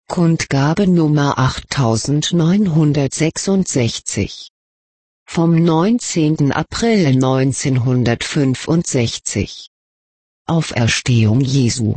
Kundgabe Nummer 8966 vom 19. April 1965. Auferstehung Jesu.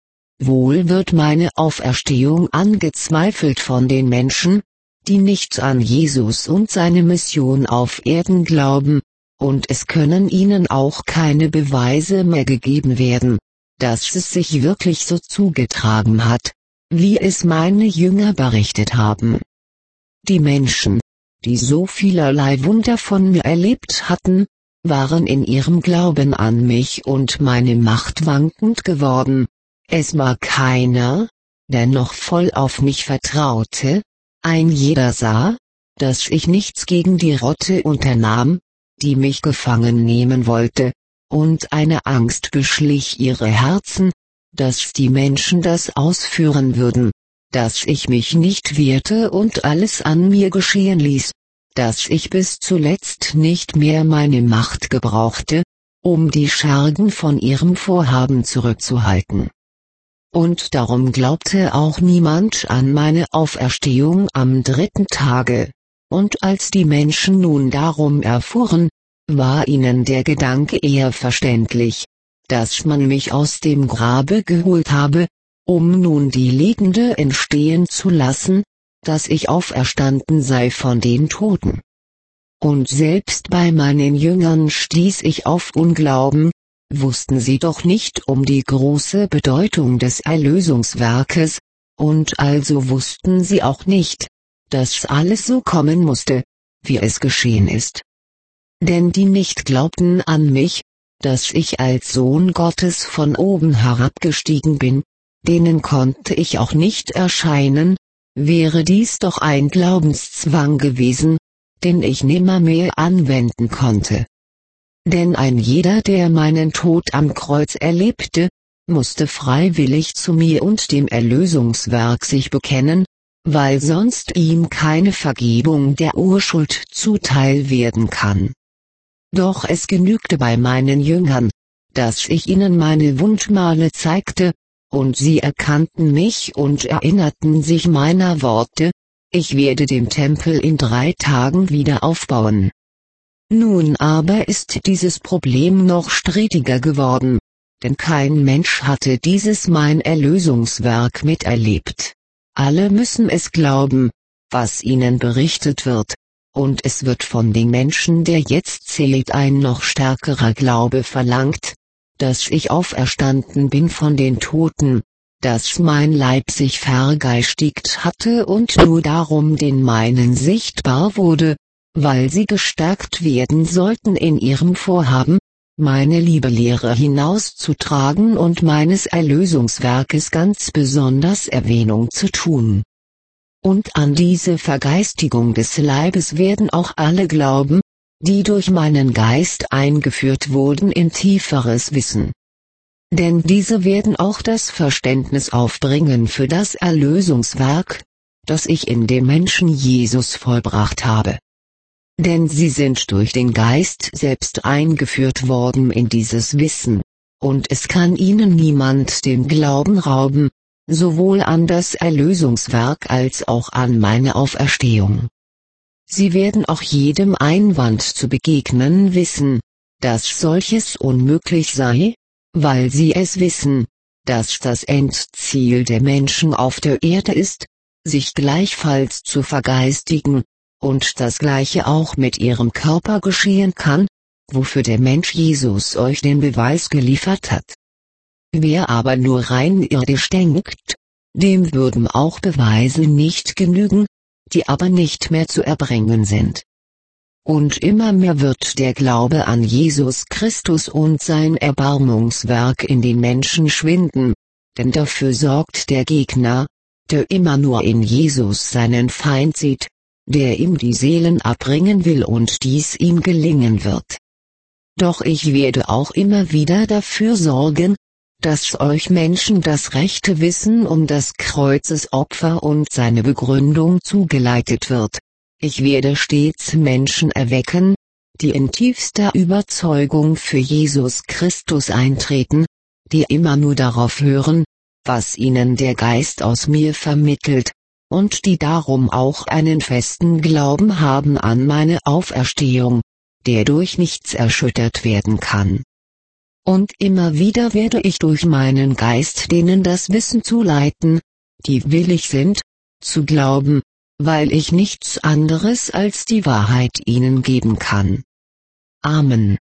Wohl wird meine Auferstehung angezweifelt von den Menschen, die nicht an Jesus und seine Mission auf Erden glauben, und es können ihnen auch keine Beweise mehr gegeben werden, dass es sich wirklich so zugetragen hat, wie es meine Jünger berichtet haben. Die Menschen, die so vielerlei Wunder von mir erlebt hatten, waren in ihrem Glauben an mich und meine Macht wankend geworden. Es war keiner, der noch voll auf mich vertraute, ein jeder sah, dass ich nichts gegen die Rotte unternahm, die mich gefangen nehmen wollte, und eine Angst beschlich ihre Herzen, dass die Menschen das ausführen würden, dass ich mich nicht wehrte und alles an mir geschehen ließ, dass ich bis zuletzt nicht mehr meine Macht gebrauchte, um die Schergen von ihrem Vorhaben zurückzuhalten. Und darum glaubte auch niemand an meine Auferstehung am 3. Tage, und als die Menschen nun darum erfuhren, war ihnen der Gedanke eher verständlich, dass man mich aus dem Grabe geholt habe, um nun die Legende entstehen zu lassen, dass ich auferstanden sei von den Toten. Und selbst bei meinen Jüngern stieß ich auf Unglauben, wussten sie doch nicht um die große Bedeutung des Erlösungswerkes, und also wussten sie auch nicht, dass alles so kommen musste, wie es geschehen ist. Denn die nicht glaubten an mich, dass ich als Sohn Gottes von oben herabgestiegen bin, denen konnte ich auch nicht erscheinen, wäre dies doch ein Glaubenszwang gewesen, den ich nimmermehr anwenden konnte. Denn ein jeder, der meinen Tod am Kreuz erlebte, musste freiwillig zu mir und dem Erlösungswerk sich bekennen, weil sonst ihm keine Vergebung der Urschuld zuteil werden kann. Doch es genügte bei meinen Jüngern, dass ich ihnen meine Wundmale zeigte, und sie erkannten mich und erinnerten sich meiner Worte: Ich werde den Tempel in 3 Tagen wieder aufbauen. Nun aber ist dieses Problem noch strittiger geworden, denn kein Mensch hatte dieses mein Erlösungswerk miterlebt. Alle müssen es glauben, was ihnen berichtet wird, und es wird von den Menschen, der jetzt zählt, ein noch stärkerer Glaube verlangt, dass ich auferstanden bin von den Toten, dass mein Leib sich vergeistigt hatte und nur darum den meinen sichtbar wurde, weil sie gestärkt werden sollten in ihrem Vorhaben, meine Liebelehre hinauszutragen und meines Erlösungswerkes ganz besonders Erwähnung zu tun. Und an diese Vergeistigung des Leibes werden auch alle glauben, die durch meinen Geist eingeführt wurden in tieferes Wissen. Denn diese werden auch das Verständnis aufbringen für das Erlösungswerk, das ich in dem Menschen Jesus vollbracht habe. Denn sie sind durch den Geist selbst eingeführt worden in dieses Wissen, und es kann ihnen niemand den Glauben rauben, sowohl an das Erlösungswerk als auch an meine Auferstehung. Sie werden auch jedem Einwand zu begegnen wissen, dass solches unmöglich sei, weil sie es wissen, dass das Endziel der Menschen auf der Erde ist, sich gleichfalls zu vergeistigen, und das Gleiche auch mit ihrem Körper geschehen kann, wofür der Mensch Jesus euch den Beweis geliefert hat. Wer aber nur rein irdisch denkt, dem würden auch Beweise nicht genügen, die aber nicht mehr zu erbringen sind. Und immer mehr wird der Glaube an Jesus Christus und sein Erbarmungswerk in den Menschen schwinden, denn dafür sorgt der Gegner, der immer nur in Jesus seinen Feind sieht, der ihm die Seelen abbringen will, und dies ihm gelingen wird. Doch ich werde auch immer wieder dafür sorgen, dass euch Menschen das rechte Wissen um das Kreuzesopfer und seine Begründung zugeleitet wird. Ich werde stets Menschen erwecken, die in tiefster Überzeugung für Jesus Christus eintreten, die immer nur darauf hören, was ihnen der Geist aus mir vermittelt, und die darum auch einen festen Glauben haben an meine Auferstehung, der durch nichts erschüttert werden kann. Und immer wieder werde ich durch meinen Geist denen das Wissen zuleiten, die willig sind, zu glauben, weil ich nichts anderes als die Wahrheit ihnen geben kann. Amen.